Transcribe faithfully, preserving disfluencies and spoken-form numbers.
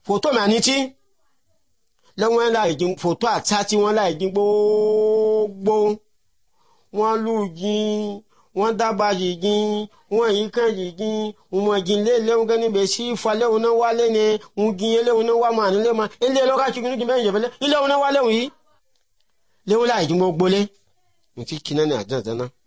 photo ma ni ti le won la ijin photo ata ti won la ijin gbogbo won lu jin won daba jin won yi kan jin won jin le le won gani be si fa le won wa le ni won jin le won wa ma ni le ma ile lo ka ti kinu jin be je bele ile won wa le won yi le won la ijin gbogbo le mo ti kinani ajan jana